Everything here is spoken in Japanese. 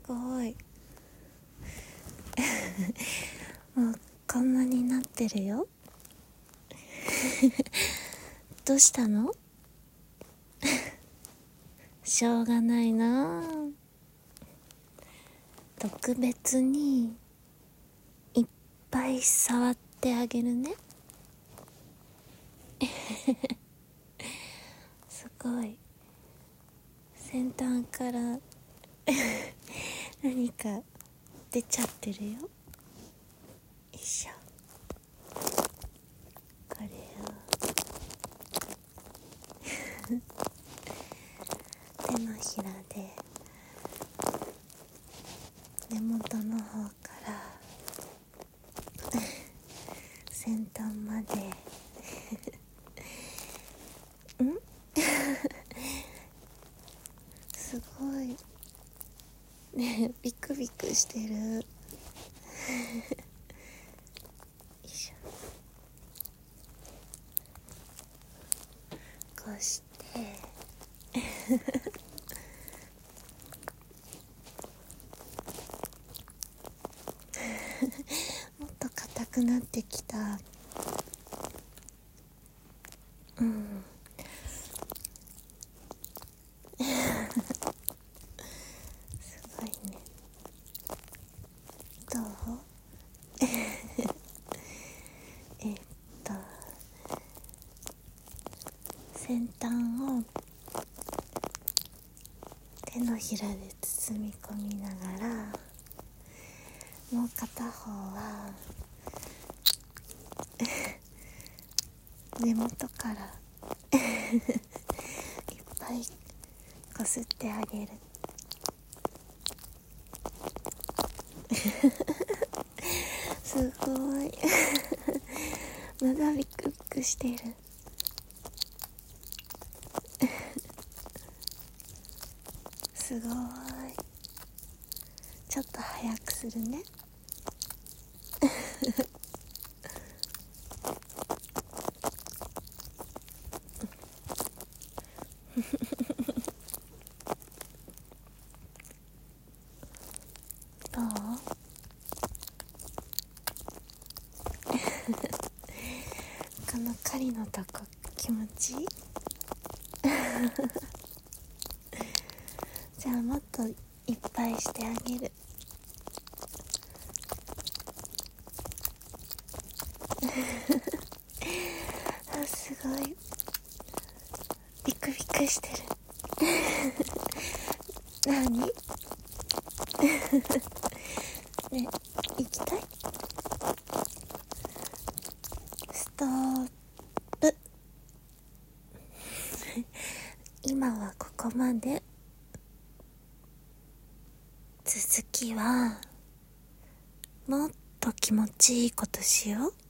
ごいもうこんなになってるよどうしたのしょうがないな。特別にいっぱい触ってあげるねすごい先端から何か出ちゃってるよ。よいしょ。これを手のひらで根元の方から先端まですごいね、ビクビクしてるよいしょ。こうしてもっと硬くなってきた。すごいね。どうえっと先端を手のひらで包み込みながら、もう片方は根元からいっぱいこすってあげるすごいまだビクビクしてるすごい。ちょっと早くするねどうこの狩りのとこ気持ちいいじゃあもっといっぱいしてあげるあ、すごいビクビクしてる何ね、行きたい？ストップ今はここまで。続きはもっと気持ちいいことしよう。